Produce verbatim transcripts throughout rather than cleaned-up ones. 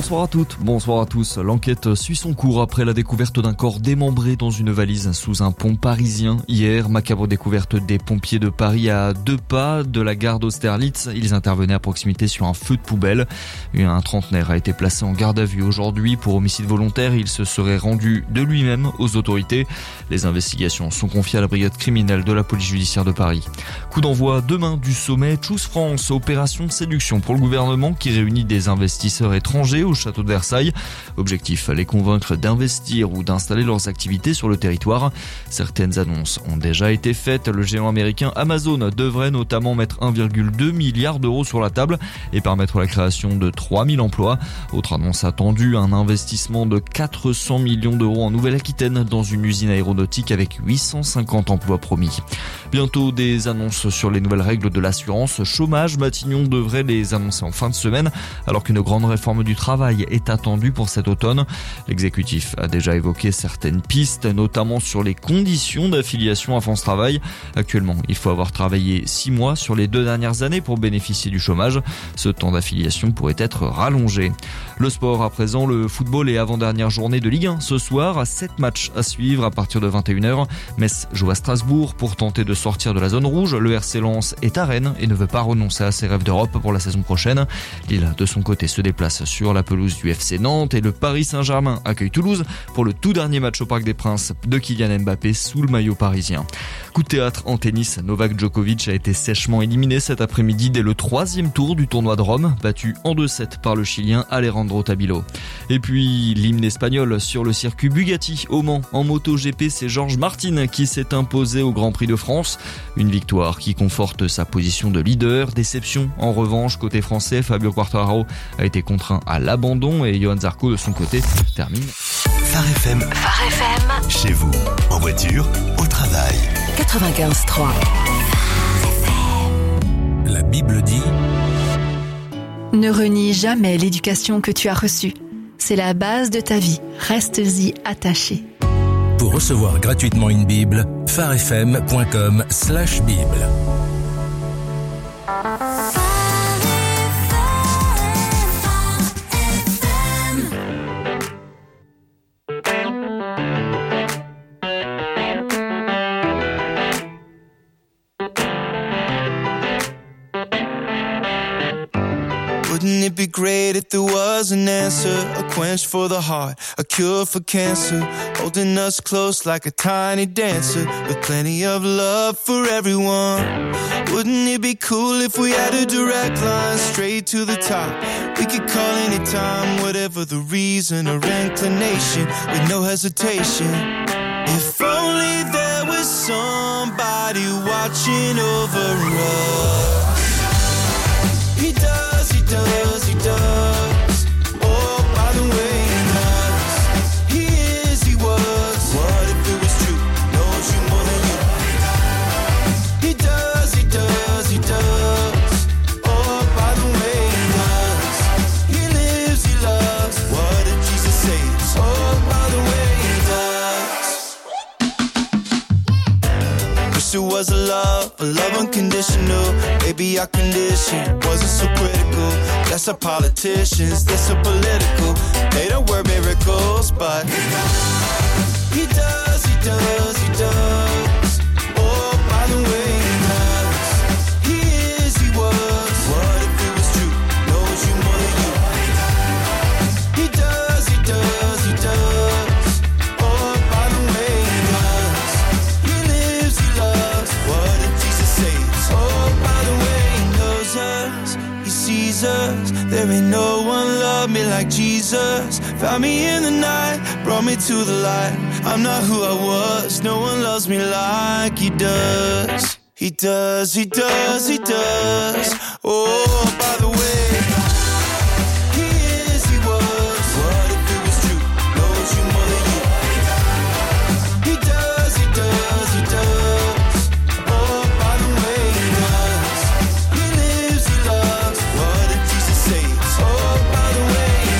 Bonsoir à toutes, bonsoir à tous. L'enquête suit son cours après la découverte d'un corps démembré dans une valise sous un pont parisien. Hier, macabre découverte des pompiers de Paris à deux pas de la gare d'Austerlitz. Ils intervenaient à proximité sur un feu de poubelle. Un trentenaire a été placé en garde à vue aujourd'hui pour homicide volontaire. Il se serait rendu de lui-même aux autorités. Les investigations sont confiées à la brigade criminelle de la police judiciaire de Paris. Coup d'envoi demain du sommet Choose France, opération séduction pour le gouvernement qui réunit des investisseurs étrangers au château de Versailles. Objectif, les convaincre d'investir ou d'installer leurs activités sur le territoire. Certaines annonces ont déjà été faites. Le géant américain Amazon devrait notamment mettre un virgule deux milliard d'euros sur la table et permettre la création de trois mille emplois. Autre annonce attendue, un investissement de quatre cents millions d'euros en Nouvelle-Aquitaine dans une usine aéronautique avec huit cent cinquante emplois promis. Bientôt des annonces sur les nouvelles règles de l'assurance chômage. Matignon devrait les annoncer en fin de semaine alors qu'une grande réforme du travail est attendue pour cet automne. L'exécutif a déjà évoqué certaines pistes, notamment sur les conditions d'affiliation à France Travail. Actuellement, il faut avoir travaillé six mois sur les deux dernières années pour bénéficier du chômage. Ce temps d'affiliation pourrait être rallongé. Le sport à présent, le football et avant-dernière journée de Ligue un ce soir. sept matchs à suivre à partir de vingt et une heures. Metz joue à Strasbourg pour tenter de sortir de la zone rouge. Le R C Lens est à Rennes et ne veut pas renoncer à ses rêves d'Europe pour la saison prochaine. Lille, de son côté, se déplace sur la pelouse du F C Nantes et le Paris Saint-Germain accueille Toulouse pour le tout dernier match au Parc des Princes de Kylian Mbappé sous le maillot parisien. Coup de théâtre en tennis, Novak Djokovic a été sèchement éliminé cet après-midi dès le troisième tour du tournoi de Rome, battu en deux sept par le Chilien Alejandro Tabilo. Et puis l'hymne espagnol sur le circuit Bugatti au Mans. En MotoGP, c'est Jorge Martin qui s'est imposé au Grand Prix de France. Une victoire qui conforte sa position de leader. Déception en revanche côté français, Fabio Quartararo a été contraint à l'abandon et Johan Zarco de son côté termine. Phare F M. Phare F M. Chez vous, en voiture, au travail. quatre-vingt-quinze trois. La Bible dit: ne renie jamais l'éducation que tu as reçue. C'est la base de ta vie. Reste-y attaché. Pour recevoir gratuitement une Bible, pharefm point com slash Bible. Wouldn't it be great if there was an answer, a quench for the heart, a cure for cancer, holding us close like a tiny dancer, with plenty of love for everyone. Wouldn't it be cool if we had a direct line straight to the top? We could call anytime, whatever the reason or inclination, with no hesitation. If only there was somebody watching over us. He does, he does, he does. Oh, by the way he does. He is, he was. What if it was true? Knows you more than you. He does, he does, he does. Oh, by the way he does. He lives, he loves. What did Jesus say? Oh, by the way he does. Wish it was a love, a love unconditional. Maybe our condition wasn't so critical. That's our politicians, they're so political. They don't work miracles, but he does, he does, he does. Oh, by the way he does. He is, he was. What if it was true? Knows you more than you. He does, he does, he does. Oh, by the way he does. He lives, he loves. What did Jesus say? Oh, by the way he knows us, he sees us. There ain't no one love me like Jesus. Found me in the night, brought me to the light. I'm not who I was, no one loves me like he does. He does, he does, he does. Oh, by the way, he is, he was. What if it was true? Knows you more than you. He does, he does, he does. Oh, by the way he does. He lives, he loves. What did Jesus say? Oh, by the way he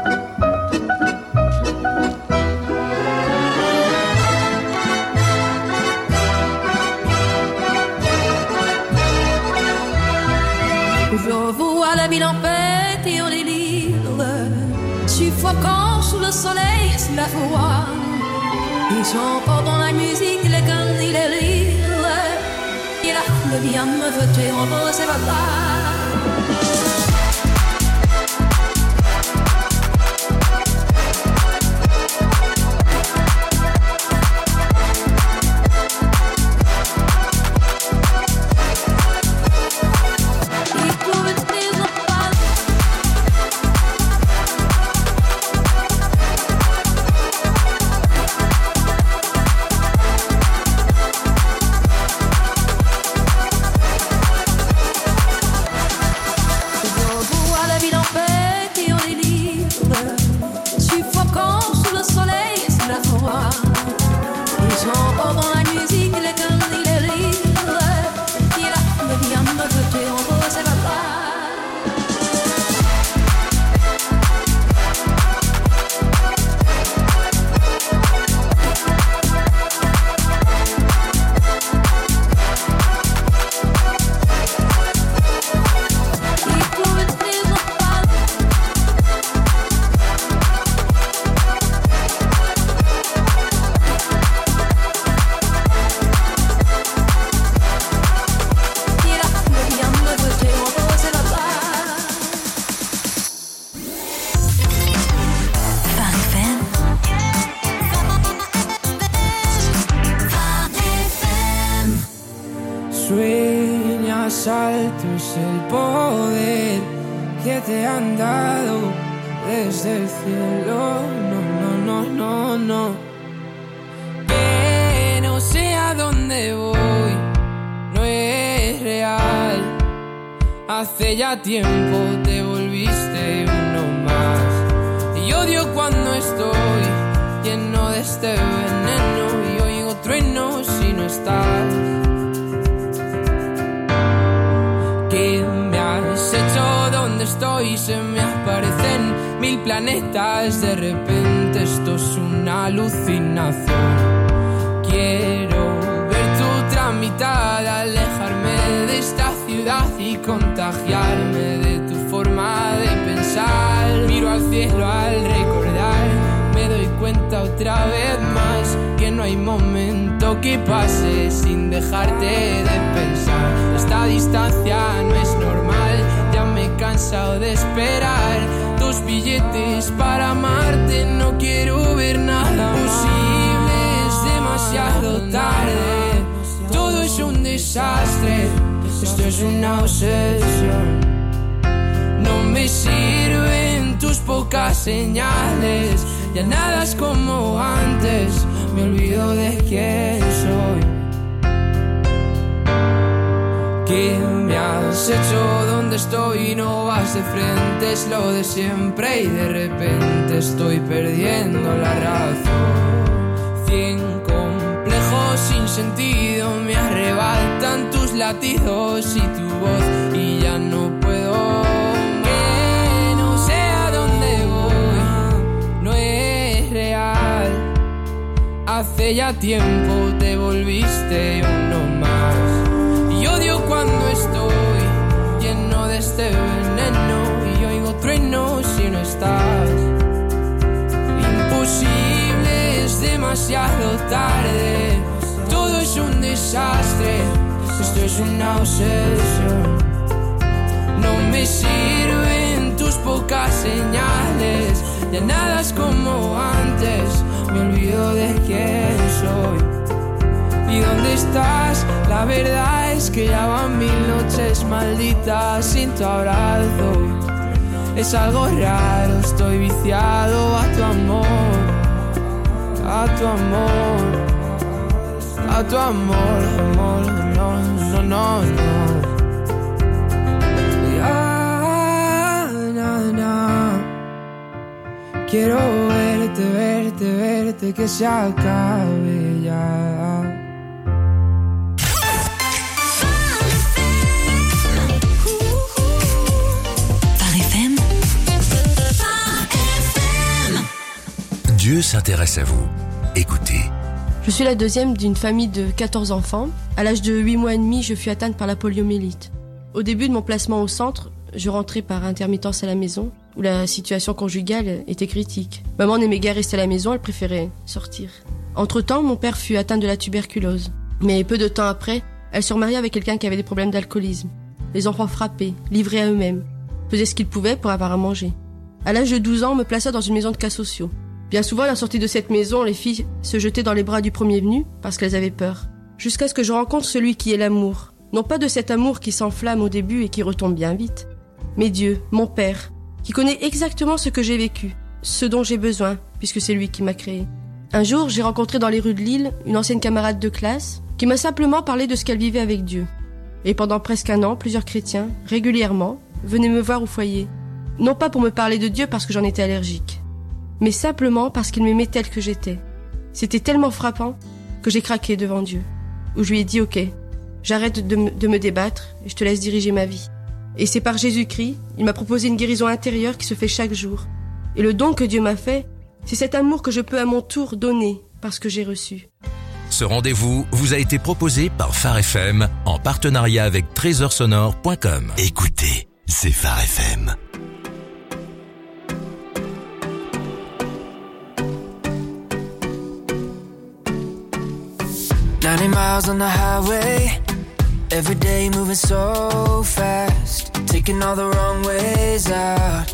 does. quand sous le soleil se la voix. Ils sont pas dans la musique, les guns et les rires. Il a le bien me voter en beau, c'est pas grave. Sueñas altos el poder que te han dado desde el cielo. No, no, no, no, no. Que no sé a dónde voy, no es real. Hace ya tiempo te volviste uno más. Y odio cuando estoy lleno de este veneno y oigo truenos si no estás. ¿Qué me has hecho? ¿Dónde estoy? Se me aparecen mil planetas. De repente esto es una alucinación. Quiero ver tu tramitada, alejarme de esta ciudad y contagiarme de tu forma de pensar. Miro al cielo al recordar, me doy cuenta otra vez más que no hay momento que pase sin dejarte de pensar. Esta distancia no es normal, ya me he cansado de esperar tus billetes para amarte. No quiero ver nada posible, es demasiado tarde. Todo es un desastre, esto es una obsesión. No me sirven tus pocas señales, ya nada es como antes, me olvido de quién soy. ¿Qué me has hecho? ¿Dónde estoy? No vas de frente, es lo de siempre y de repente estoy perdiendo la razón. Cien complejos sin sentido me arrebatan tus latidos y tu voz y ya no puedo. Que no sé a dónde voy, no es real. Hace ya tiempo te volviste uno más. Y odio cuando estoy lleno de este veneno y oigo truenos si no estás. Imposible, es demasiado tarde. Todo es un desastre, esto es una obsesión. No me sirven tus pocas señales, ya nada es como antes, me olvido de quién soy. ¿Y dónde estás? La verdad es que ya van mil noches malditas sin tu abrazo. Es algo raro, estoy viciado a tu amor, a tu amor, a tu amor, amor, no, no, no, no. Ya, na, na. Quiero verte, verte, verte, que se acabe ya. Dieu s'intéresse à vous. Écoutez. Je suis la deuxième d'une famille de quatorze enfants. À l'âge de huit mois et demi, je fus atteinte par la poliomyélite. Au début de mon placement au centre, je rentrais par intermittence à la maison. où la situation conjugale était critique. Maman n'aimait guère rester à la maison, elle préférait sortir. Entre-temps, mon père fut atteint de la tuberculose. Mais peu de temps après, elle se remariait avec quelqu'un qui avait des problèmes d'alcoolisme. Les enfants frappés, livrés à eux-mêmes, faisaient ce qu'ils pouvaient pour avoir à manger. À l'âge de douze ans, on me plaça dans une maison de cas sociaux. Bien souvent, à la sortie de cette maison, les filles se jetaient dans les bras du premier venu parce qu'elles avaient peur. Jusqu'à ce que je rencontre celui qui est l'amour. Non pas de cet amour qui s'enflamme au début et qui retombe bien vite, mais Dieu, mon Père, qui connaît exactement ce que j'ai vécu, ce dont j'ai besoin, puisque c'est lui qui m'a créé. Un jour, j'ai rencontré dans les rues de Lille une ancienne camarade de classe qui m'a simplement parlé de ce qu'elle vivait avec Dieu. Et pendant presque un an, plusieurs chrétiens, régulièrement, venaient me voir au foyer. Non pas pour me parler de Dieu parce que j'en étais allergique, mais simplement parce qu'ils m'aimaient tel que j'étais. C'était tellement frappant que j'ai craqué devant Dieu, où je lui ai dit « Ok, j'arrête de me, de me débattre et je te laisse diriger ma vie. » Et c'est par Jésus-Christ, il m'a proposé une guérison intérieure qui se fait chaque jour. Et le don que Dieu m'a fait, c'est cet amour que je peux à mon tour donner parce que j'ai reçu. Ce rendez-vous vous a été proposé par Phare F M en partenariat avec trésor sonore point com. Écoutez, c'est Phare F M. ninety miles on the highway, every day moving so fast, taking all the wrong ways out.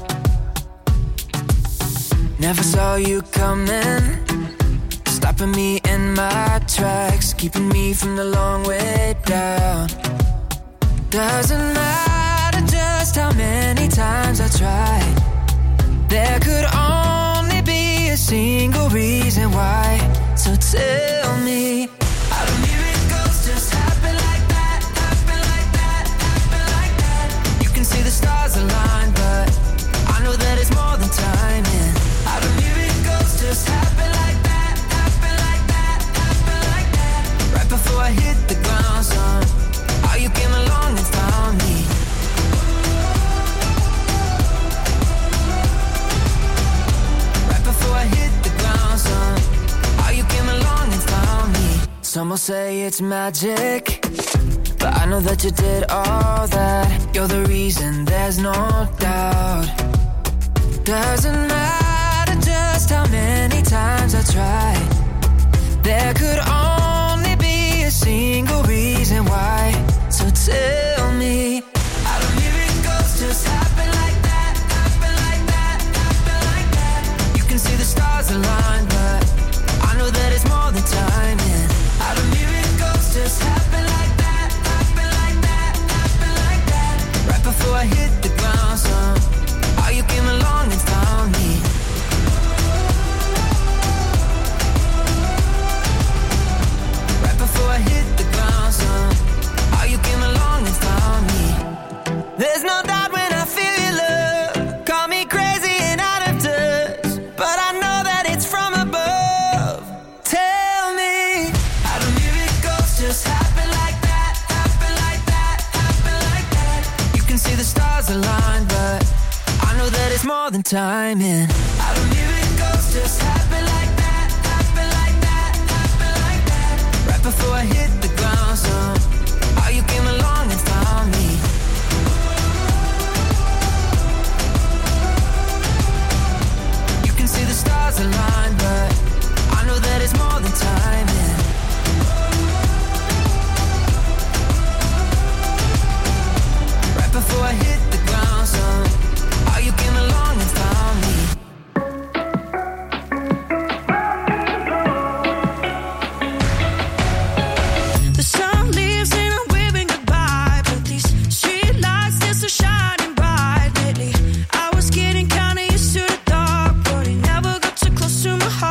Never saw you coming, stopping me in my tracks, keeping me from the long way down. Doesn't matter just how many times I tried, there could only be a single reason why. So tell me, how do miracles just happen like that, happen like that, happen like that? You can see the stars align, but I know that it's more than timing. How do miracles just happen like that, happen like that, happen like that? Right before I hit the ground, son, how you came along and found me. Right before I hit the ground, son, how you came along and found me. Some will say it's magic, but I know that you did all that. You're the reason, there's no doubt. Doesn't matter just how many times I tried, there could only be a single reason why. So tell me, how do miracles just happen like that, happen like that, happen like that? You can see the stars align, but I know that it's more than timing. How do miracles just happen like that, happen like that, happen like that? Right before I hit the ground, son, how you came along and found me. Right before I hit the ground, son, how you came along and found me. There's no doubt when I feel your love, call me crazy and out of touch, but I know that it's from above. Tell me, how do miracles just happen like that, happen like that, happen like that? You can see the stars align, but I know that it's more than timing. How do miracles just happen like that, happen like that, happen like that? Right before I hit the ground, son, how you came along and found me. You can see the stars align, but I know that it's more than timing. Right before I hit the ground, son, how you came along and found me. The sun leaves and I'm waving goodbye, but these street lights, they're so shining bright lately. I was getting kinda used to the dark, but it never got too close to my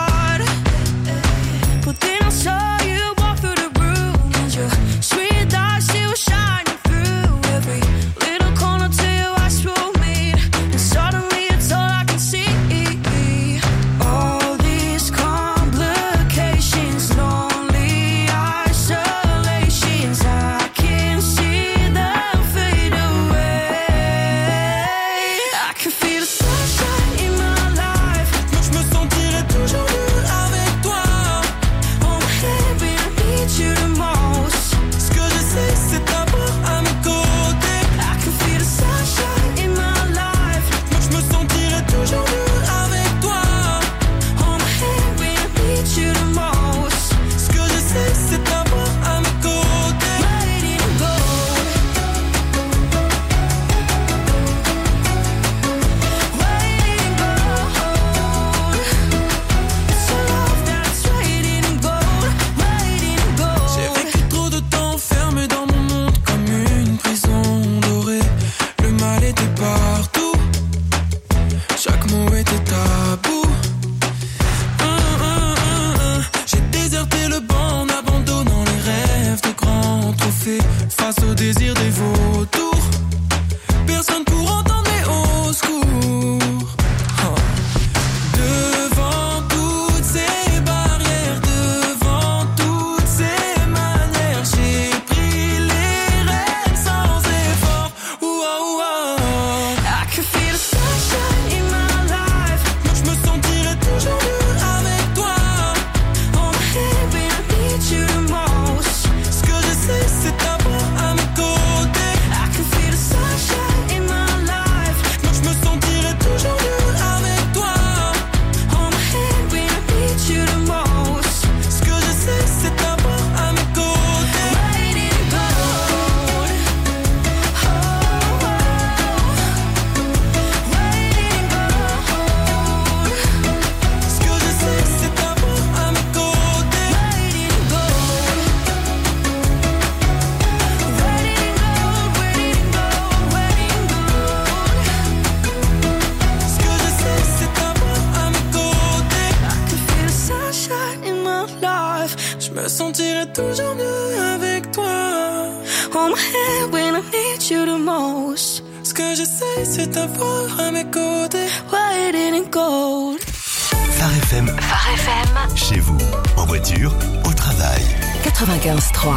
me sentirai toujours mieux avec toi. Hold my hand when I need you the most. Ce que j'essaie c'est t'avoir à mes côtés. Why it didn't go. Phare F M. Phare F M. Chez vous, en voiture, au travail. quatre-vingt-quinze trois.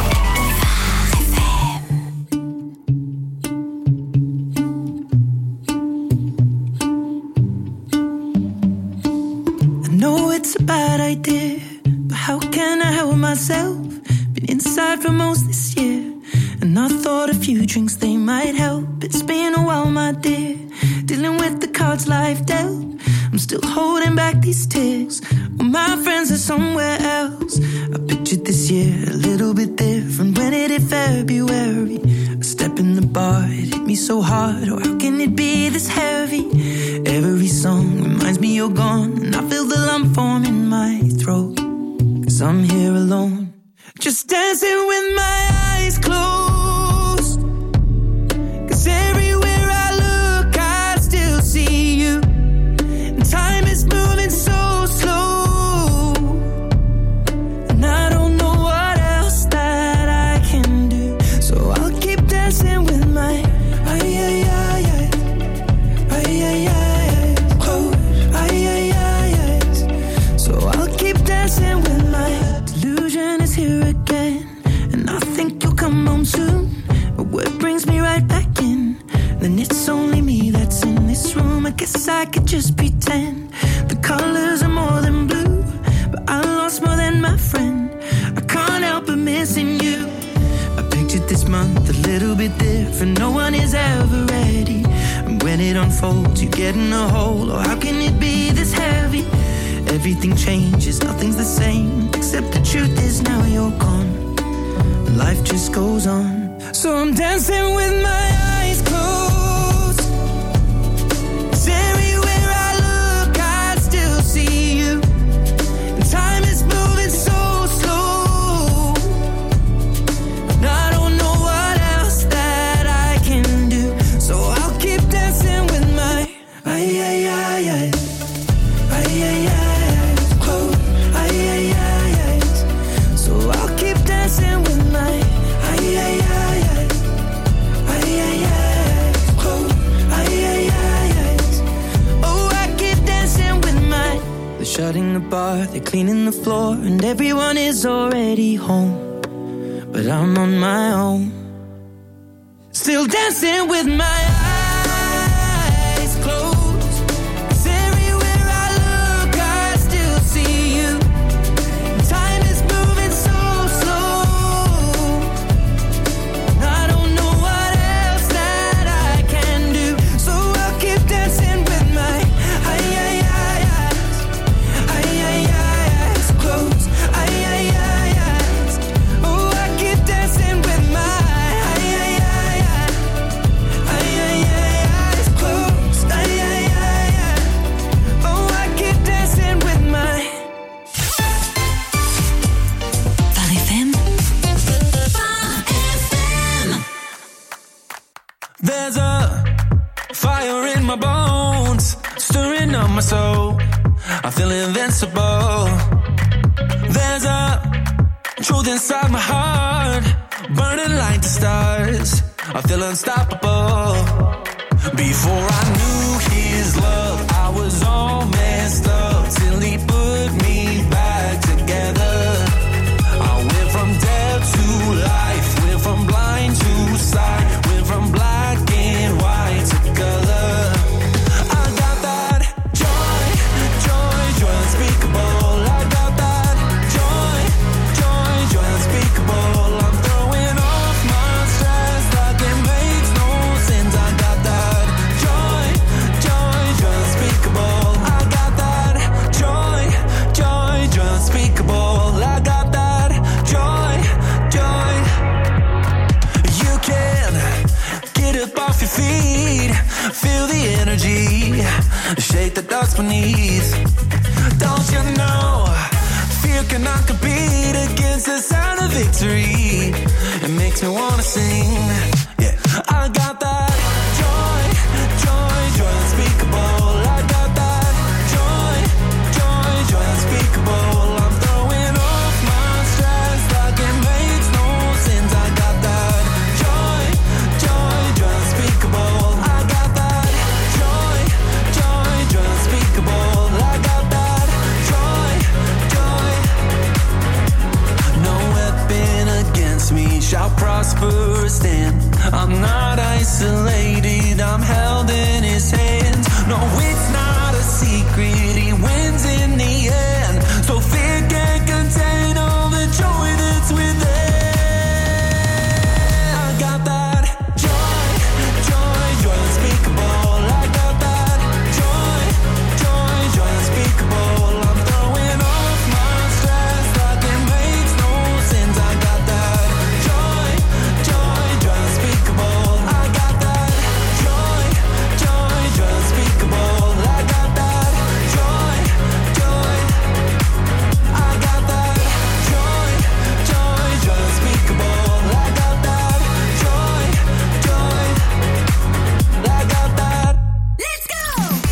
It's a bad idea, but how can I help myself? Been inside for most this year, and I thought a few drinks they might help. It's been a while, my dear, dealing with the cards life dealt. I'm still holding back these tears, well, my friends are somewhere else. I pictured this year a little bit different when it hit February. A step in the bar, it hit me so hard, oh how can it be this heavy? Every song reminds me you're gone, and I feel the lump form in my throat, 'cause I'm here alone, just dancing with my eyes closed. 'Cause everywhere I look I still see you, and time is moving so slow, and I don't know what else that I can do, so I'll keep dancing with my ay ay ay ay ay ay ay. Dancing with my delusion is here again, and I think you'll come home soon. But what brings me right back in? Then it's only me that's in this room. I guess I could just pretend the colors are more than blue, but I lost more than my friend. I can't help but missing you. I pictured this month a little bit different. No one is ever ready, and when it unfolds, you get in a hole. Oh, how can it be this heavy? Everything changes, nothing's the same, except the truth is now you're gone. Life just goes on, so I'm dancing with my eyes closed. 'Cause everywhere I look I still see you, and time is moving so slow, and I don't know what else that I can do, so I'll keep dancing with my ay ay ay ay ay ay ay. Dancing with my ay ay ay ay ay ay ay. Oh ay ay ay ay. Oh, I keep dancing with my. They're shutting the bar, they're cleaning the floor, and everyone is already home, but I'm on my own, still dancing with my eyes closed. 'Cause everywhere I look I still see you, time is moving so. There's a fire in my bones, stirring up my soul. I feel invincible. There's a truth inside my heart, burning like the stars. I feel unstoppable. Before I knew his love, I was all messed up, till he put me back together. I went from dead to life, went from blind to sight, went from black and white to color. I got that joy, joy, joy unspeakable. I got that joy, joy, joy unspeakable. I'm throwing off my stress like it makes no sense. I got that joy, joy, joy unspeakable. I got that joy, joy, joy unspeakable. I got that joy, joy. You can get up off your feet, feel the energy, shake the dust beneath. Don't you know, fear cannot compete against the sound of victory. It makes me wanna sing, yeah. I got that joy, joy, joy unspeakable. I got that joy, joy, joy unspeakable. I'm throwing off my stress first, and I'm not isolated, I'm held in his hands. No, it's not a secret, he wins in the end. So fear can't contain all the joy that's within. I got that joy, joy, joy unspeakable. I got that joy, joy, joy unspeakable. I'm throwing off my stress like it makes no sense. I got that joy, joy, joy unspeakable. I got that joy, joy, joy unspeakable. I got that joy, joy. I got that joy, joy, joy unspeakable. I got that joy, joy. I got that. Let's go.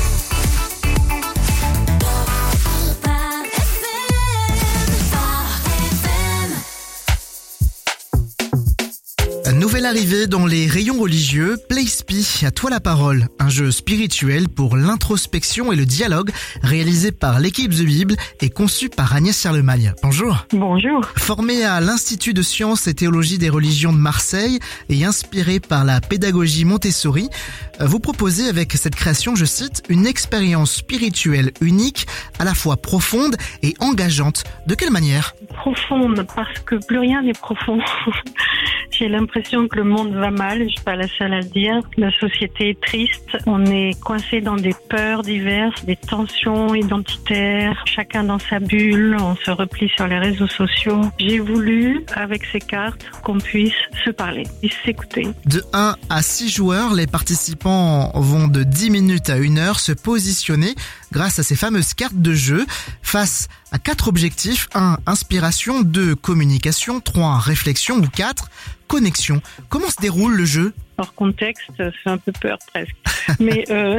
Nouvelle arrivée dans les rayons religieux, Playspi, à toi la parole, un jeu spirituel pour l'introspection et le dialogue, réalisé par l'équipe The Bible et conçu par Agnès Charlemagne. Bonjour. Bonjour. Formé à l'Institut de sciences et théologie des religions de Marseille et inspiré par la pédagogie Montessori, vous proposez avec cette création, je cite, une expérience spirituelle unique, à la fois profonde et engageante. De quelle manière ? Profonde, parce que plus rien n'est profond. J'ai l'impression que le monde va mal, je suis pas la seule à le dire. La société est triste, on est coincé dans des peurs diverses, des tensions identitaires, chacun dans sa bulle, on se replie sur les réseaux sociaux. J'ai voulu, avec ces cartes, qu'on puisse se parler et s'écouter. De un à six joueurs, les participants vont de dix minutes à une heure se positionner grâce à ces fameuses cartes de jeu face à quatre objectifs. un Inspiration. deux Communication. trois Réflexion. Ou quatre Connexion. Comment se déroule le jeu ? Hors contexte, ça fait un peu peur presque. Mais euh,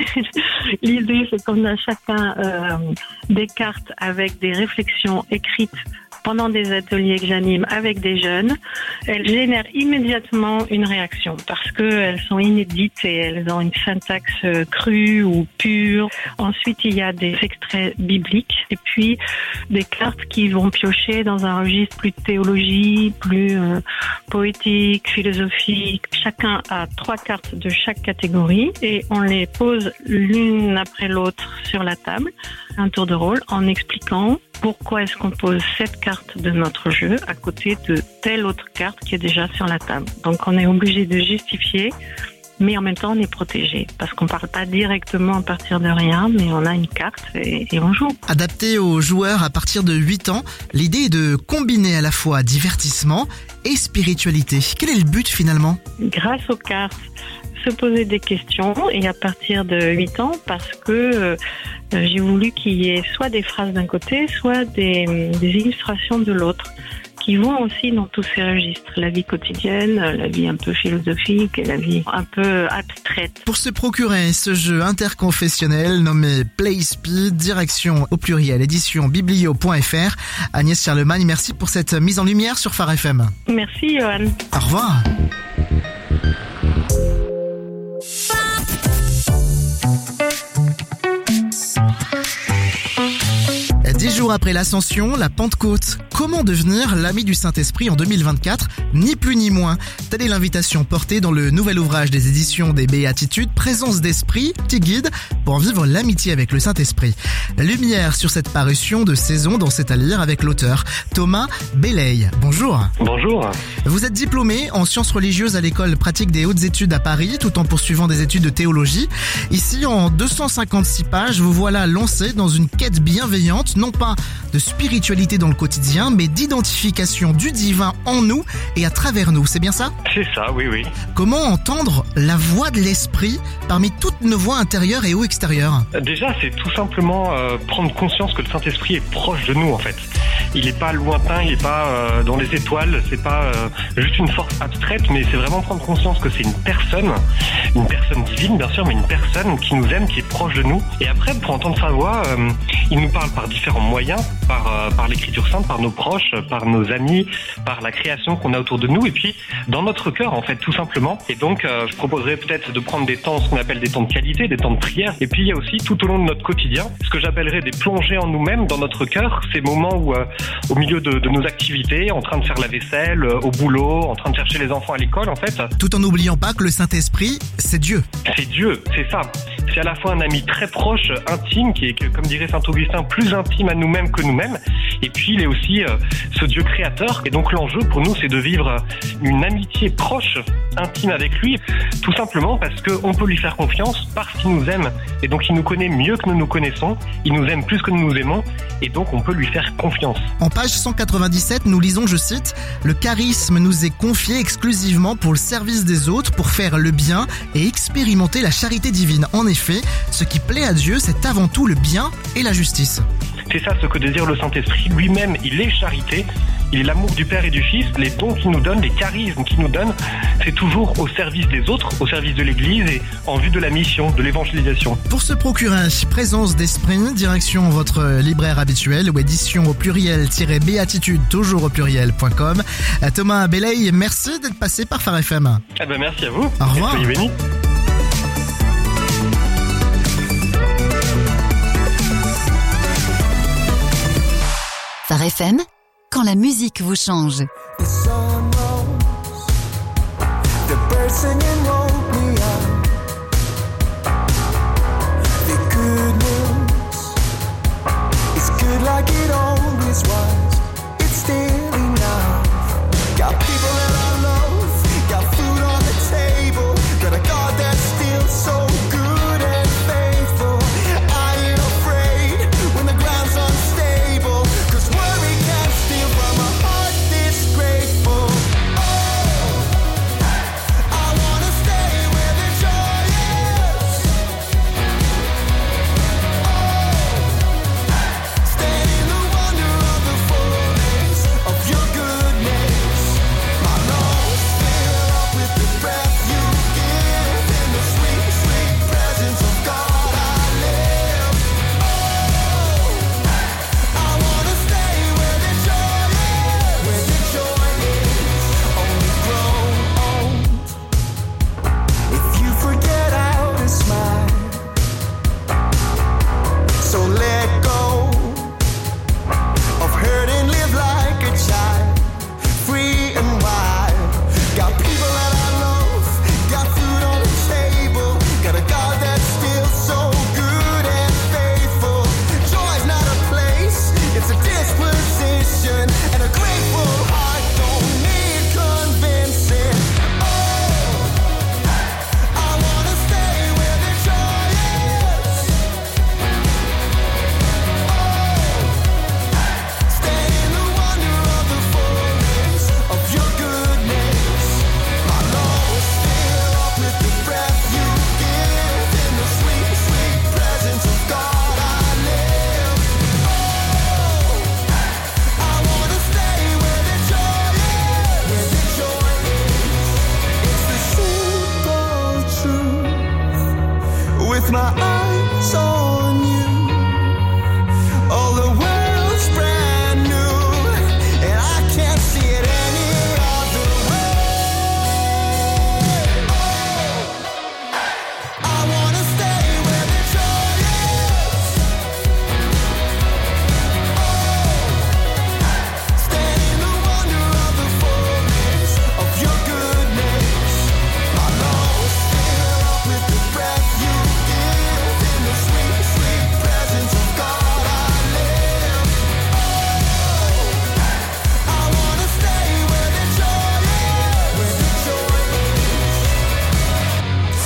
l'idée, c'est qu'on a chacun euh, des cartes avec des réflexions écrites pendant des ateliers que j'anime avec des jeunes. Elles génèrent immédiatement une réaction parce qu'elles sont inédites et elles ont une syntaxe crue ou pure. Ensuite, il y a des extraits bibliques et puis des cartes qui vont piocher dans un registre plus de théologie, plus euh, poétique, philosophique. Chacun a trois cartes de chaque catégorie et on les pose l'une après l'autre sur la table, un tour de rôle, en expliquant pourquoi est-ce qu'on pose cette carte de notre jeu à côté de telle autre carte qui est déjà sur la table. Donc on est obligé de justifier, mais en même temps on est protégé parce qu'on ne parle pas directement à partir de rien, mais on a une carte et, et on joue. Adapté aux joueurs à partir de huit ans, l'idée est de combiner à la fois divertissement et spiritualité. Quel est le but finalement ? Grâce aux cartes, se poser des questions et à partir de huit ans parce que euh, j'ai voulu qu'il y ait soit des phrases d'un côté, soit des, des illustrations de l'autre qui vont aussi dans tous ces registres, la vie quotidienne, la vie un peu philosophique et la vie un peu abstraite. Pour se procurer ce jeu interconfessionnel nommé Playspi, direction au pluriel édition biblio point f r. Agnès Charlemagne, merci pour cette mise en lumière sur Phare F M. Merci Johan. Au revoir. Dix jours après l'Ascension, la Pentecôte. Comment devenir l'ami du Saint-Esprit en deux mille vingt-quatre ? Ni plus ni moins. Telle est l'invitation portée dans le nouvel ouvrage des éditions des Béatitudes, Présence d'Esprit, petit guide pour vivre l'amitié avec le Saint-Esprit. Lumière sur cette parution de saison dans C'est à lire avec l'auteur Thomas Belley. Bonjour. Bonjour. Vous êtes diplômé en sciences religieuses à l'école pratique des hautes études à Paris, tout en poursuivant des études de théologie. Ici, en deux cent cinquante-six pages, vous voilà lancé dans une quête bienveillante, non pas de spiritualité dans le quotidien, mais d'identification du divin en nous et à travers nous. C'est bien ça ? C'est ça, oui, oui. Comment entendre la voix de l'esprit parmi toutes nos voix intérieures et ou extérieures ? Déjà, c'est tout simplement euh, prendre conscience que le Saint-Esprit est proche de nous, en fait. Il n'est pas lointain, il n'est pas euh, dans les étoiles, c'est pas euh, juste une force abstraite, mais c'est vraiment prendre conscience que c'est une personne, une personne divine, bien sûr, mais une personne qui nous aime, qui est proche de nous. Et après, pour entendre sa voix, euh, il nous parle par différents moyens, par, euh, par l'écriture sainte, par nos proches, par nos amis, par la création qu'on a autour de nous, et puis dans notre cœur, en fait, tout simplement. Et donc, euh, je proposerais peut-être de prendre des temps, ce qu'on appelle des temps de qualité, des temps de prière. Et puis, il y a aussi, tout au long de notre quotidien, ce que j'appellerais des plongées en nous-mêmes, dans notre cœur, ces moments où euh, au milieu de, de nos activités, en train de faire la vaisselle, au boulot, en train de chercher les enfants à l'école, en fait. Tout en n'oubliant pas que le Saint-Esprit, c'est Dieu. C'est Dieu, c'est ça. C'est à la fois un ami très proche, intime, qui est, comme dirait saint Augustin, plus intime à nous-mêmes que nous-mêmes. Et puis, il est aussi euh, ce Dieu créateur. Et donc, l'enjeu pour nous, c'est de vivre une amitié proche, intime avec lui, tout simplement parce qu'on peut lui faire confiance parce qu'il nous aime. Et donc, il nous connaît mieux que nous nous connaissons. Il nous aime plus que nous nous aimons. Et donc, on peut lui faire confiance. En page cent quatre-vingt-dix-sept, nous lisons, je cite, « Le charisme nous est confié exclusivement pour le service des autres, pour faire le bien et expérimenter la charité divine. En effet, ce qui plaît à Dieu, c'est avant tout le bien et la justice. » C'est ça ce que désire le Saint-Esprit. Lui-même, il est charité. Il est l'amour du Père et du Fils. Les dons qu'il nous donne, les charismes qu'il nous donne, c'est toujours au service des autres, au service de l'Église et en vue de la mission, de l'évangélisation. Pour se procurer Présence d'Esprit, direction votre libraire habituel ou édition au pluriel-béatitude, toujours au pluriel point com. Thomas Belley, merci d'être passé par Phare F M. Eh ben merci à vous. Au revoir. Soyez bénis. Phare F M, quand la musique vous change. The sun rose, the birds singing woke me up. The good news is good like it always was. It's still enough. Got people that I love, got food on the table, got a God that's still so good and faithful. I ain't afraid when the ground's unstable, 'cause worry can't steal from a heart this grateful. Oh, I wanna stay where the joy is. Oh, stay in the wonder of the fullness of your goodness. My lungs fill up with the breath you give. In the sweet, sweet presence of God I live. Oh, I wanna stay where the joy is, where the joy is only grown old. If you forget how to smile, so let go of hurt and live like a child, free and wild. Got people that I love, got food on the table, got a God that's still so good and faithful. Joy's not a place, it's a disposition, and a grateful heart don't need convincing. Oh, I wanna stay where the joy is. Oh, stay in the wonder of the fullness of your goodness. My lungs fill up with the breath you give. In the sweet, sweet presence of God I live. Oh, I wanna stay where the joy is, where the joy is. It's the simple truth. With my eyes on you, all the world's brand new, and I can't see it any other way. Oh, I wanna stay where the joy is. Oh, stay in the wonder of the fullness of your goodness. My lungs fill up with the breath you give. In the sweet, sweet presence of God I live. Oh, I wanna stay where the joy is, where the joy is.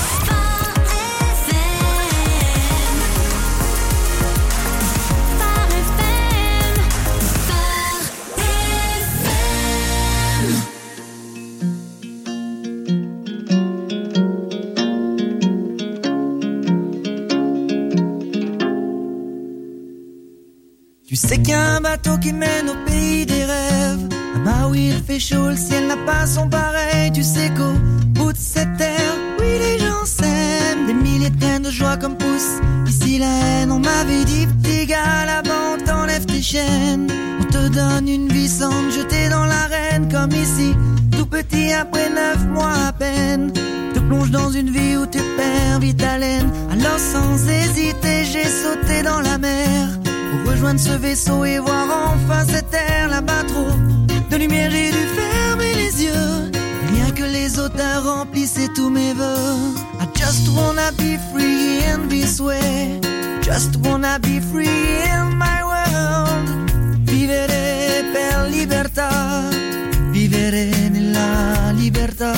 Tu sais qu'il y a un bateau qui mène au pays des rêves, là-bas où il fait chaud, le ciel n'a pas son pareil. Tu sais qu'au bout de cette terre, oui les gens s'aiment, des milliers de graines de joie comme poussent ici la haine. On m'avait dit petit gars, là-bas on t'enlève tes chaînes, on te donne une vie sans te jeter dans l'arène. Comme ici, tout petit après neuf mois à peine, te plonge dans une vie où tu perds vite haleine. Alors sans hésiter j'ai sauté dans la mer pour rejoindre ce vaisseau et voir enfin cette terre là-bas trop de lumière. J'ai dû fermer les yeux, rien que les odeurs remplissaient tous mes vœux. I just wanna be free in this way, just wanna be free in my world. Vivere per libertà, vivere nella libertà.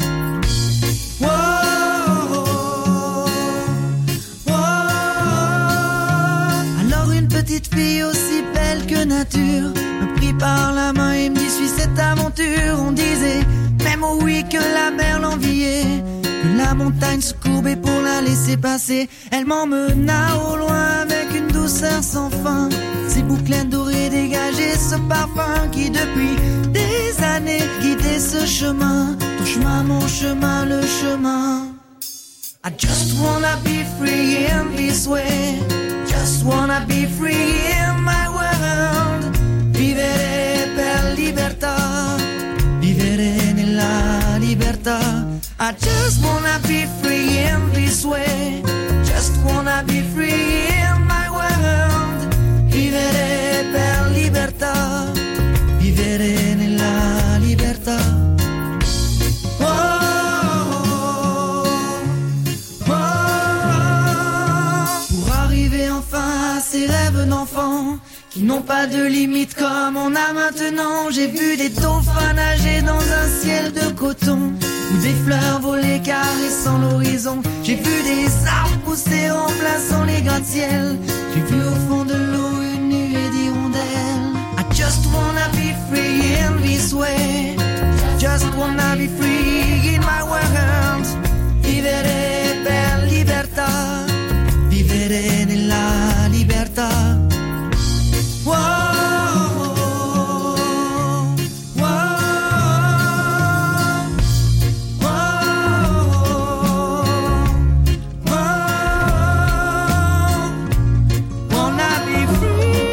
Petite fille aussi belle que nature me prit par la main et me dit suis cette aventure. On disait même oh oui que la mer l'enviait, que la montagne se courbait pour la laisser passer. Elle m'emmena au loin avec une douceur sans fin, ses boucles dorées dégageaient ce parfum qui depuis des années guidait ce chemin. Ton chemin, mon chemin, le chemin. I just wanna be free in this way, just wanna be free in my world. Vivere per libertà, vivere nella libertà. I just wanna be free in this way, just wanna be free in my world. Vivere per libertà, vivere nella libertà. Ces rêves d'enfant qui n'ont pas de limite comme on a maintenant. J'ai vu des dauphins nager dans un ciel de coton, ou des fleurs voler caressant l'horizon. J'ai vu des arbres pousser remplaçant les gratte-ciel. J'ai vu au fond de l'eau une nuée d'hirondelles. I just wanna be free in this way, just wanna be free in my world. Vivere per libertà, vivere nella libertà. Whoa, whoa, whoa, whoa. Wanna be free.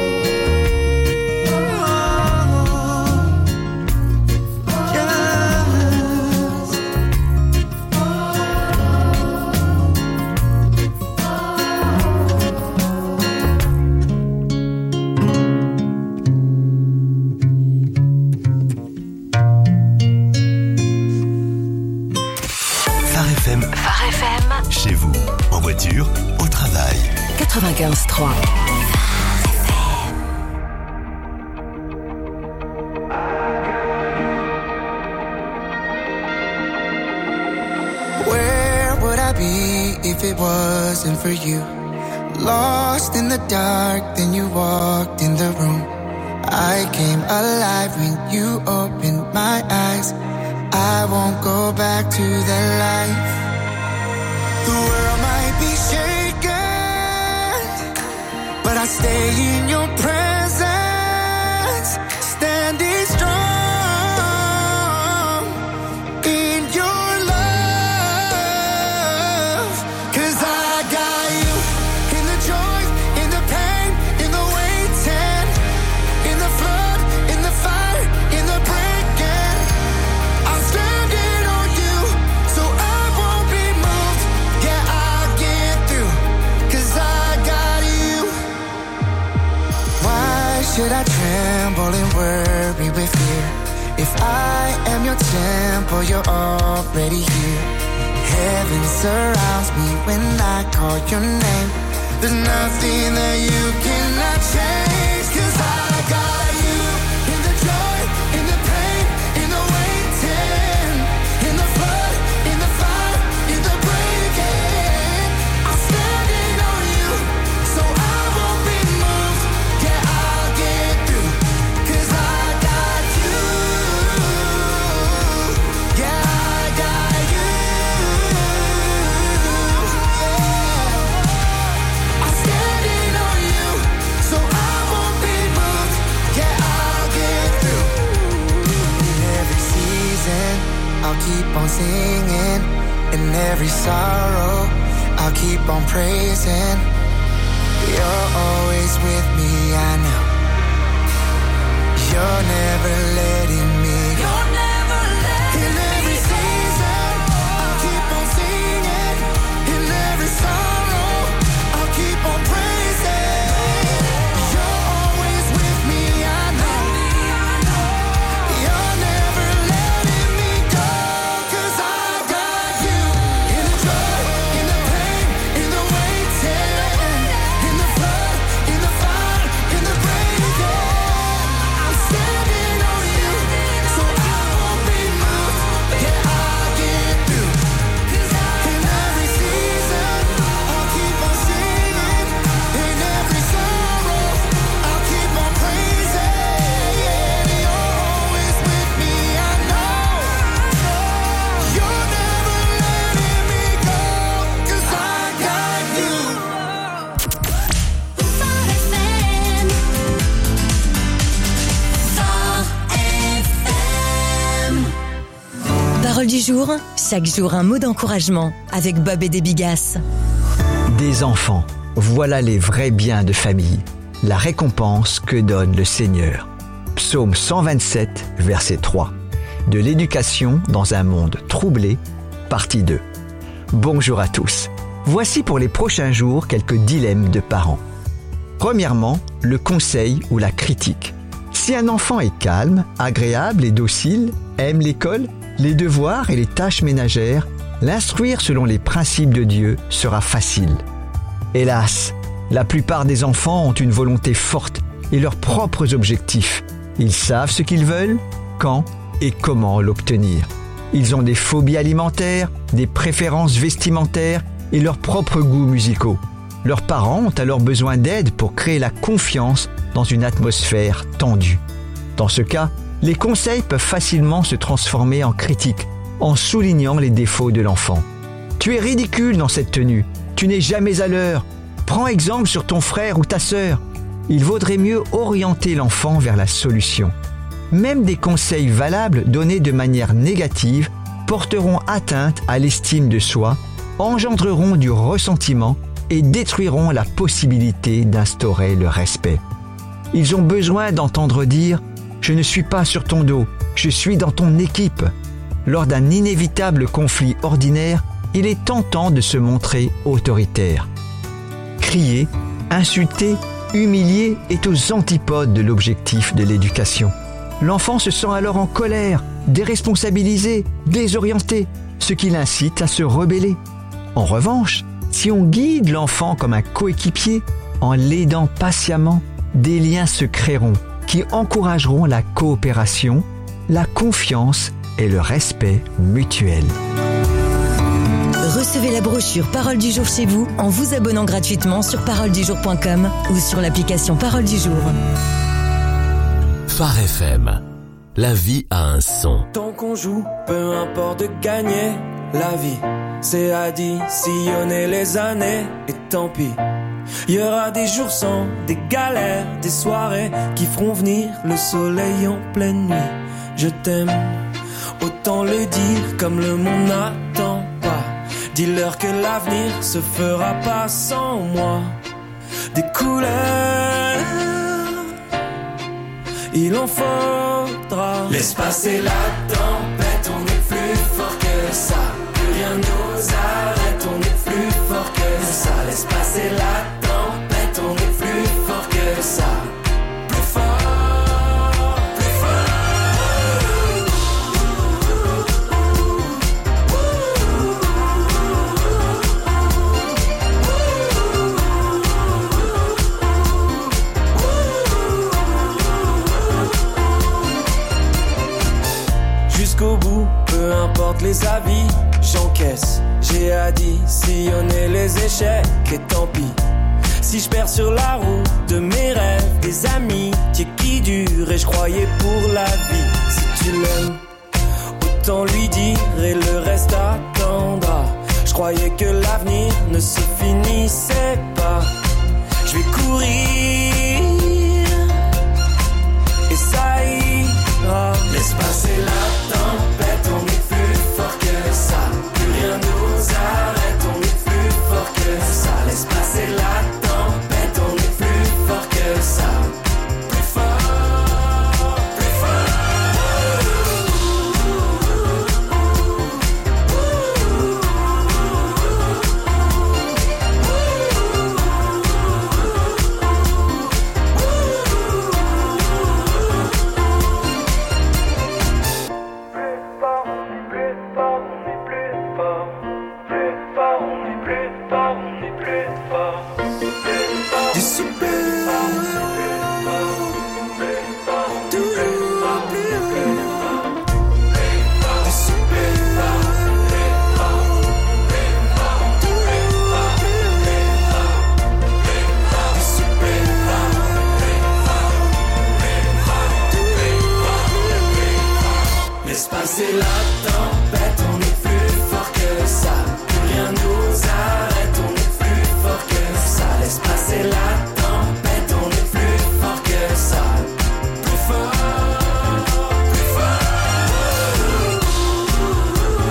Chez vous, en voiture, au travail. quatre-vingt-quinze trois. Where would I be if it wasn't for you? Lost in the dark, then you walked in the room. I came alive when you opened my eyes. I won't go back to that life. The world might be shaken, but I stay in your presence, standing strong in your love. 'Cause I got you in the joy, in the pain, in the waiting, in the flood, in the fire, in the breaking. I'm standing on you, so I won't be moved. Yeah, I'll get through, 'cause I got you. Why should I tremble and worry with fear? If I am your temple, you're already here. Heaven surrounds me when I call your name. There's nothing that you cannot change. 'Cause I got you in the joy, in the pain, in the waiting, in the flood, in the fire, in the breaking. I'm standing on you, so I won't be moved. Yeah, I'll get through, 'cause I got you. Yeah, I got you. Yeah. I'm standing on you, so I won't be moved. Yeah, I'll get through. In every season, I'll keep on singing. In every sorrow, I'll keep on praising. You're always with me, I know. You're never letting me go. You're never letting in every season, I'll keep on singing. In every sorrow, I'll keep on praising. Parole du jour, chaque jour un mot d'encouragement avec Bob et des Bigasses. Des enfants, voilà les vrais biens de famille, la récompense que donne le Seigneur. Psaume cent vingt-sept, verset trois. De l'éducation dans un monde troublé, partie deux. Bonjour à tous. Voici pour les prochains jours quelques dilemmes de parents. Premièrement, le conseil ou la critique. Si un enfant est calme, agréable et docile, aime l'école, les devoirs et les tâches ménagères, l'instruire selon les principes de Dieu sera facile. Hélas, la plupart des enfants ont une volonté forte et leurs propres objectifs. Ils savent ce qu'ils veulent, quand et comment l'obtenir. Ils ont des phobies alimentaires, des préférences vestimentaires et leurs propres goûts musicaux. Leurs parents ont alors besoin d'aide pour créer la confiance dans une atmosphère tendue. Dans ce cas, les conseils peuvent facilement se transformer en critiques, en soulignant les défauts de l'enfant. Tu es ridicule dans cette tenue, tu n'es jamais à l'heure, prends exemple sur ton frère ou ta sœur. Il vaudrait mieux orienter l'enfant vers la solution. Même des conseils valables donnés de manière négative porteront atteinte à l'estime de soi, engendreront du ressentiment et détruiront la possibilité d'instaurer le respect. Ils ont besoin d'entendre dire « Je ne suis pas sur ton dos, je suis dans ton équipe ». Lors d'un inévitable conflit ordinaire, il est tentant de se montrer autoritaire. Crier, insulter, humilier est aux antipodes de l'objectif de l'éducation. L'enfant se sent alors en colère, déresponsabilisé, désorienté, ce qui l'incite à se rebeller. En revanche, si on guide l'enfant comme un coéquipier, en l'aidant patiemment, des liens se créeront qui encourageront la coopération, la confiance et le respect mutuel. Recevez la brochure Parole du jour chez vous en vous abonnant gratuitement sur parole du jour point com ou sur l'application Parole du jour. Phare F M, la vie a un son. Tant qu'on joue, peu importe de gagner, la vie, c'est additionner les années, et tant pis. Il y aura des jours sans, des galères, des soirées qui feront venir le soleil en pleine nuit. Je t'aime, autant le dire comme le monde n'attend pas. Dis-leur que l'avenir se fera pas sans moi. Des couleurs, il en faudra. Laisse passer la tempête, on est plus fort que ça. Que rien nous arrête, on est plus fort que ça. Laisse passer la tempête, on est plus fort que ça. Plus fort, plus jusqu'au bout, peu importe les avis, j'encaisse. J'ai additionné les échecs et tant pis. Si je perds sur la route de mes rêves, des amitiés qui durent et je croyais pour la vie. Si tu l'aimes, autant lui dire et le reste attendra. Je croyais que l'avenir ne se finissait pas. Je vais courir et ça ira. Laisse passer la tempête, on est plus fort que ça. Plus rien nous arrête, on est plus fort que ça. Laisse passer la tempête, on est plus fort que ça. Plus fort, plus passer la tempête, on est plus fort que ça. Plus rien nous arrête, on est plus fort que ça. Laisse passer la tempête, on est plus fort que ça. Plus fort, plus fort.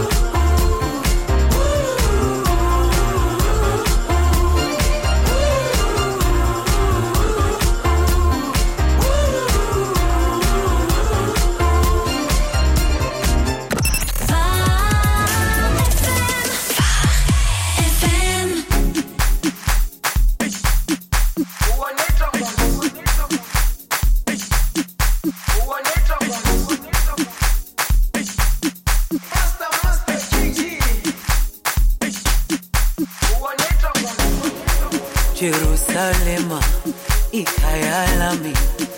Jerusalema, ikhaya lami,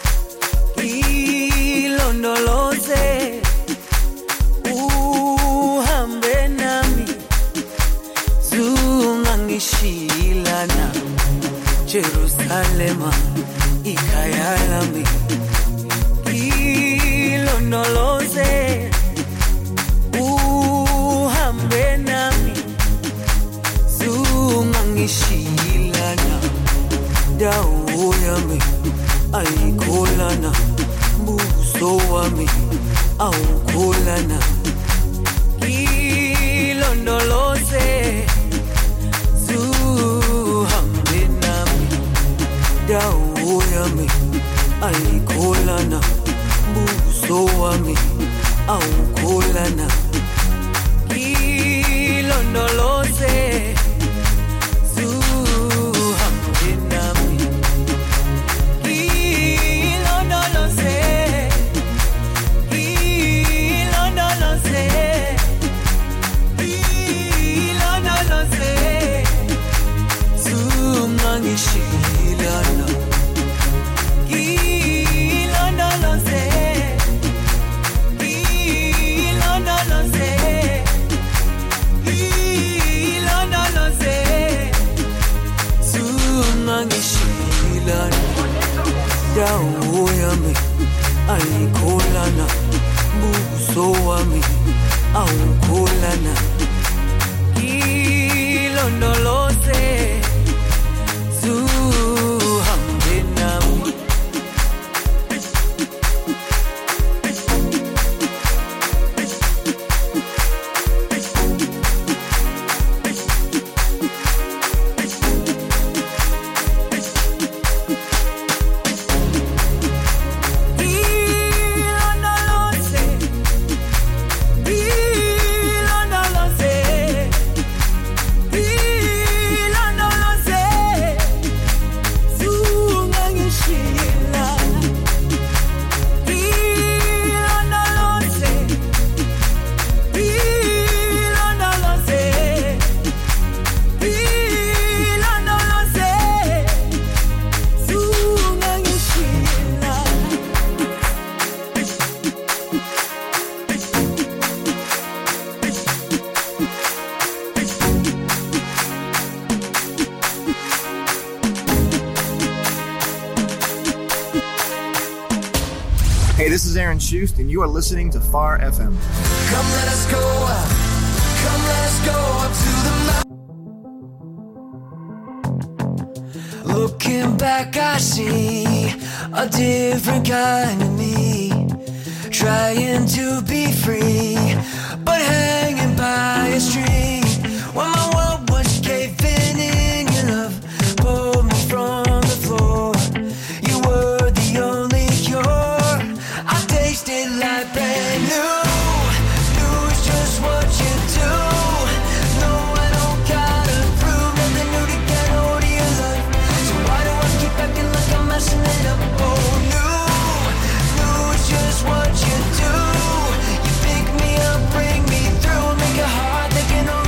ilondoloze, uhambe nami, zungangishilana. Jerusalema, ikhaya lami, ilondoloze, uhambe nami, zungangishilana. Dawo yami ayikholana, buso wami awukholana. Ilondoloze, zuhambe nami. Dawo yami ayikholana, buso wami awukholana. Ilondoloze, Shilana, ilondoloze, ilondoloze, ilondoloze, zungangishilana. Dawo yami ayikholana, buso wami awukholana. Ilondoloze, zuhambe nami. Hey, this is Aaron Schust, and you are listening to Far F M. Come let us go up, come let us go up to the mountain. Looking back I see a different kind of me, trying to be free, but hanging by a string. When my world was caving in, your love pulled me from the floor. You were the only cure. I tasted like brand new. New is just what you do. No, I don't gotta prove nothing new to get hold of your love. So why do I keep acting like I'm messing it up? Oh, new, new is just what you do. You pick me up, bring me through, make it hard, they can only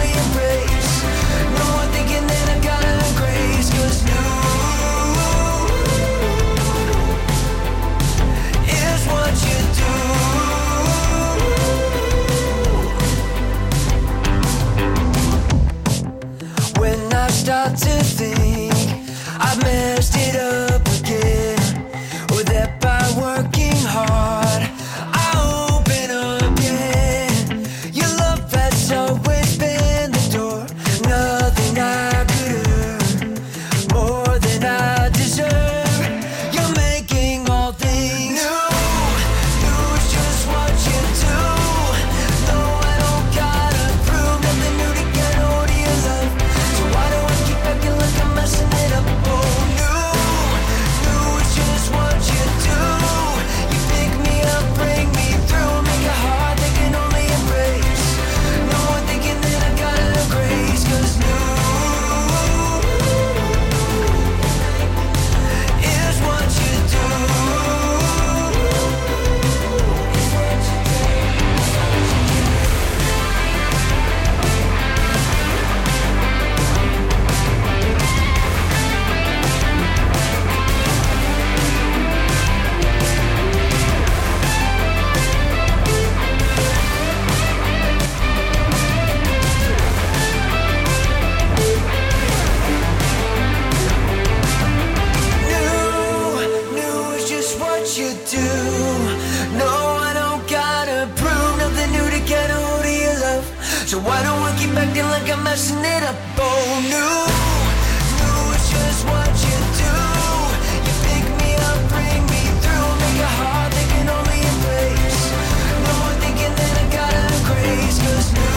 what you do. No, I don't gotta prove nothing new to get a hold of your love. So why don't I keep acting like I'm messing it up? Oh, no, no, it's just what you do. You pick me up, bring me through, make a heart that can only embrace. No one thinking that I got a grace, cause no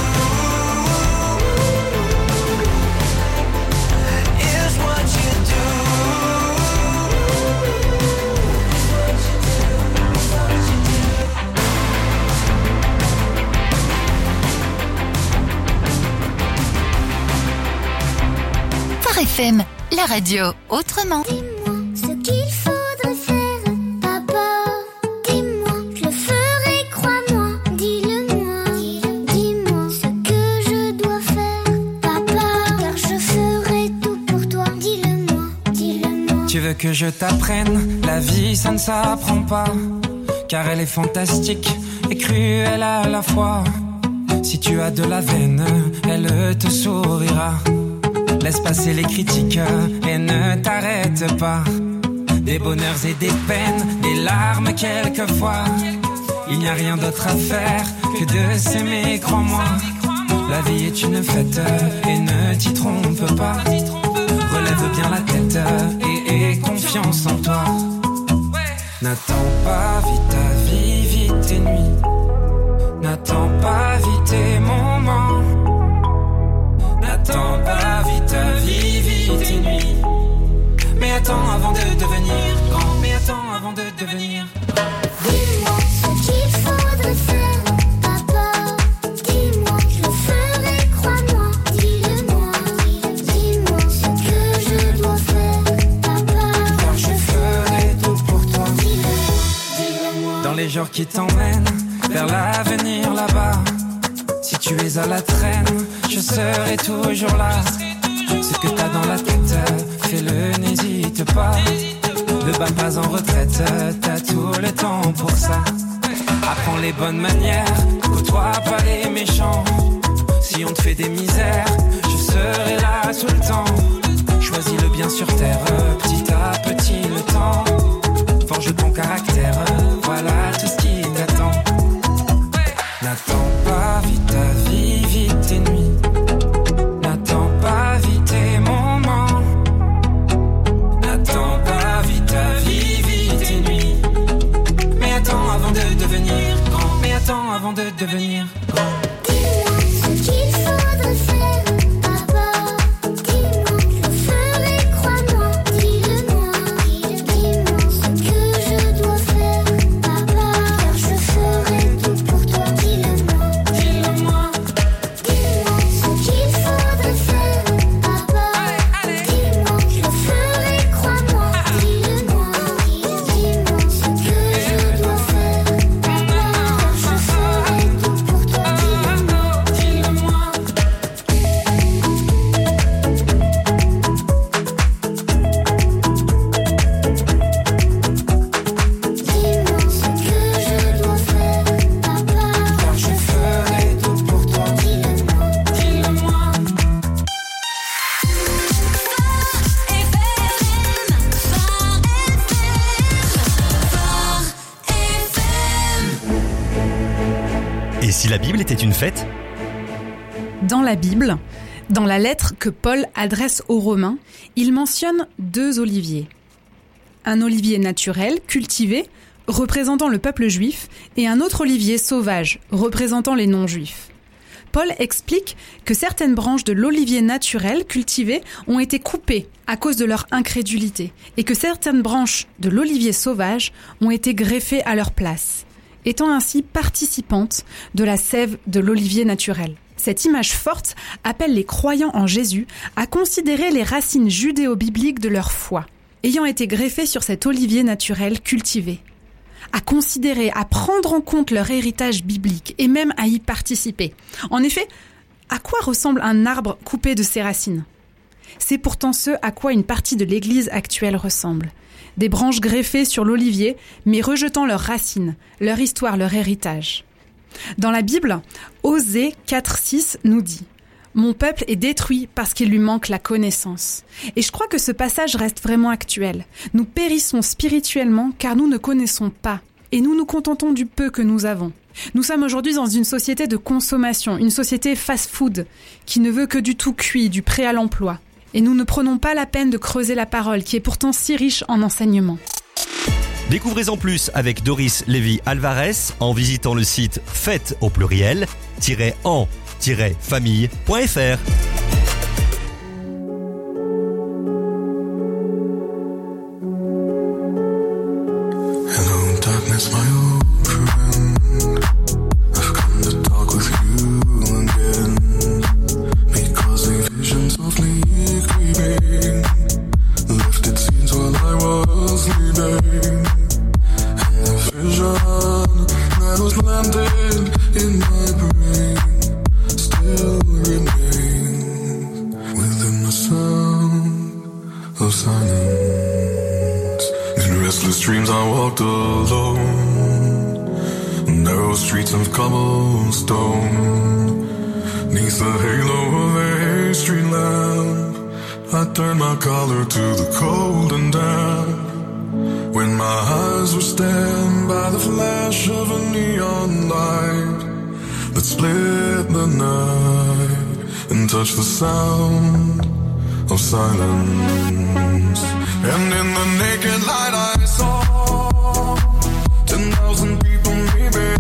is what you do. Phare F M, la radio autrement. Dis-moi ce qu'il faudrait faire, papa. Dis-moi, je le ferai, crois-moi. Dis-le-moi, dis-moi ce que je dois faire, papa. Car je ferai tout pour toi. Dis-le-moi, dis-le-moi. Tu veux que je t'apprenne? La vie, ça ne s'apprend pas. Car elle est fantastique et cruelle à la fois. Si tu as de la veine, elle te sourira. Laisse passer les critiques et ne t'arrête pas. Des bonheurs et des peines, des larmes quelquefois. Il n'y a rien d'autre à faire que de s'aimer, crois-moi. La vie est une fête et ne t'y trompe pas. Relève bien la tête et aie confiance en toi. N'attends pas vite ta vie, vite tes nuits. N'attends pas vite tes moments. N'attends pas vite ta vie, vite tes nuits. Mais attends avant de devenir grand. Mais attends avant de devenir grand. Dis-moi ce qu'il faudrait faire, papa. Dis-moi, je le ferai, crois-moi. Dis-le-moi, dis-moi ce que je dois faire, papa. Car je ferai tout pour toi. Dis-le, dis-le-moi. Dans les jours qui t'emmènent vers l'avenir là-bas. Si tu es à la traîne, je serai toujours là. Ce que t'as dans la tête, fais-le, n'hésite pas. Ne bats pas en retraite, t'as tout le temps pour ça. Apprends les bonnes manières, côtoie pas les méchants. Si on te fait des misères, je serai là tout le temps. Choisis le bien sur terre, petit à petit le temps. Forge ton caractère, voilà tout ce qui t'attend. N'attends pas vite ta vie, vite tes nuits. N'attends pas vite tes moments. N'attends pas vite ta vie, vite tes nuits. Mais attends avant de devenir grand. Mais attends avant de devenir grand. Dis-moi ce qu'il faudrait faire, papa. Dis-moi, je le ferai, crois-moi. Dis-le-moi, dis-moi ce que je dois faire, papa. Car je ferai tout pour toi. Dis-le-moi, dis-le-moi. Dis-moi ce qu'il faudrait faire, papa. Dis-moi, je le ferai, crois-moi. Dis-le-moi, dis-moi ce que je dois faire, papa. Car je ferai tout pour toi. Dis-le-moi, dis-le-moi. Dis-moi ce que je dois faire, papa. Car je ferai tout pour toi. Dis-le-moi, Dis-le-moi. Et si la Bible était une fête? Dans la Bible, dans la lettre que Paul adresse aux Romains, il mentionne deux oliviers. Un olivier naturel, cultivé, représentant le peuple juif, et un autre olivier sauvage, représentant les non-juifs. Paul explique que certaines branches de l'olivier naturel cultivé ont été coupées à cause de leur incrédulité, et que certaines branches de l'olivier sauvage ont été greffées à leur place, étant ainsi participantes de la sève de l'olivier naturel. Cette image forte appelle les croyants en Jésus à considérer les racines judéo-bibliques de leur foi, ayant été greffées sur cet olivier naturel cultivé, à considérer, à prendre en compte leur héritage biblique et même à y participer. En effet, à quoi ressemble un arbre coupé de ses racines ? C'est pourtant ce à quoi une partie de l'Église actuelle ressemble. Des branches greffées sur l'olivier, mais rejetant leurs racines, leur histoire, leur héritage. Dans la Bible, Osée quatre six nous dit « Mon peuple est détruit parce qu'il lui manque la connaissance. Et je crois que ce passage reste vraiment actuel. Nous périssons spirituellement car nous ne connaissons pas. Et nous nous contentons du peu que nous avons. Nous sommes aujourd'hui dans une société de consommation, une société fast-food, qui ne veut que du tout cuit, du prêt à l'emploi. Et nous ne prenons pas la peine de creuser la parole, qui est pourtant si riche en enseignements. Découvrez-en plus avec Doris Lévy-Alvarez en visitant le site fête au pluriel en famille point f r. Hello darkness, my old friend. I've come to talk with you again, because a vision softly creeping lifted scenes while I was sleeping, and the vision that was landed in my brain still remains within the sound of silence. In restless dreams I walked alone, narrow streets of cobblestone, neath the halo of a street lamp, I turned my collar to the cold and damp. When my eyes were stabbed by the flash of a neon light that split the night and touched the sound of silence. And in the naked light I saw ten thousand people maybe,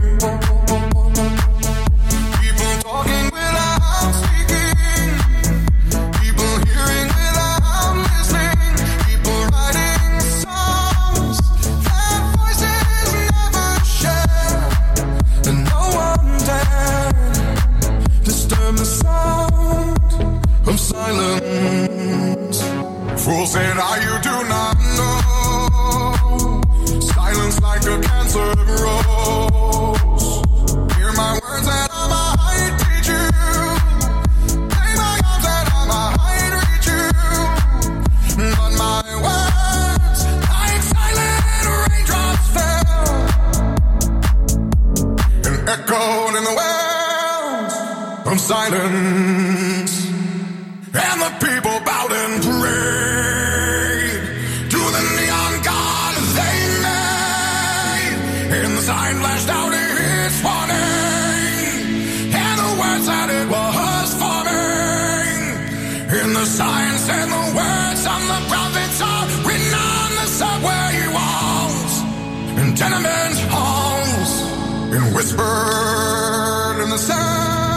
people talking without speaking, people hearing without listening, people writing songs that voices never share, and no one dared disturb the sound of silence. Fools said, "Ah, you do not know. Silence like a cancer grows. Hear my words that I might teach you. Lay my arms that I might reach you. But my words, like silent raindrops, fell and echoed in the wells of silence. And the people bowed and prayed to the neon god they made. And the sign flashed out its warning, and the words that it was forming. And the sign said the words on the prophets are written on the subway walls and tenement halls, and whispered in the sound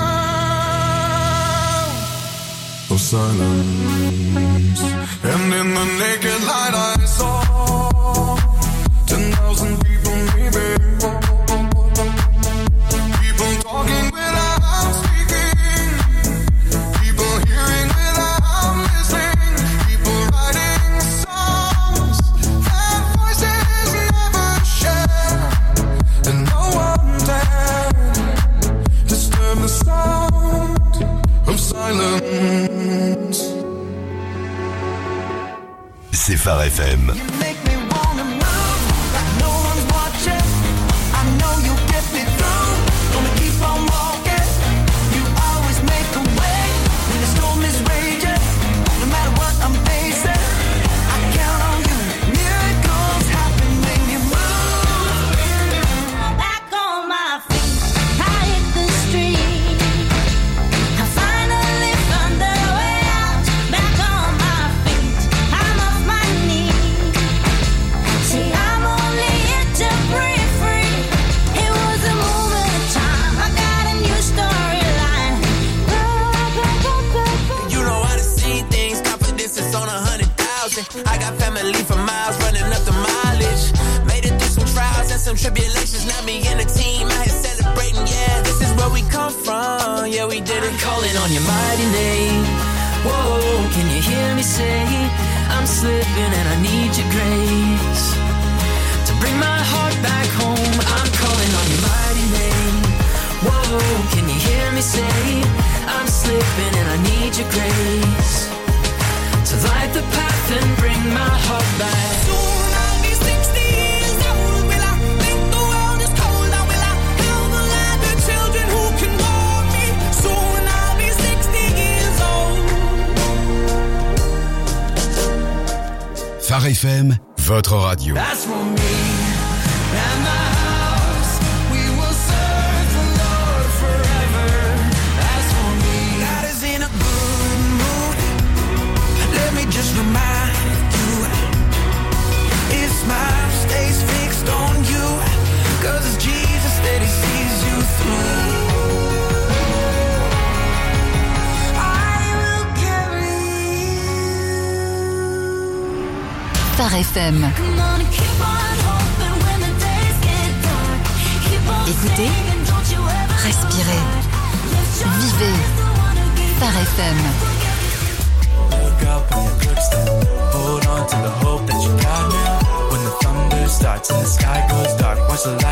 of silence. And in the naked light I saw ten thousand people maybe, people talking without speaking, people hearing without listening, people writing songs that voices never share, and no one dared disturb the sound of silence. C'est Phare F M. I got family for miles running up the mileage. Made it through some trials and some tribulations. Now me and the team out here celebrating. Yeah, this is where we come from. Yeah, we did it. Calling on your mighty name. Whoa, can you hear me say I'm slipping and I need your grace to bring my heart back home. I'm calling on your mighty name. Whoa, can you hear me say I'm slipping and I need your grace to light the path and bring my heart back. Soon I'll be sixty years old. Will I think the world is cold? Or will I help the land, the children who can walk me? Soon I'll be sixty years Phare F M, votre radio. That's for me and the house. We will serve the Lord forever. That's for me. God is in a good mood. Let me just remind you, His smile stays fixed on you. Cause it's Jesus that He sees you through. Phare F M. Écoutez, respirez, vivez. Phare F M. Look up on your good step. Hold on to the hope that you got now. When the thunder starts and the sky goes dark, watch the light.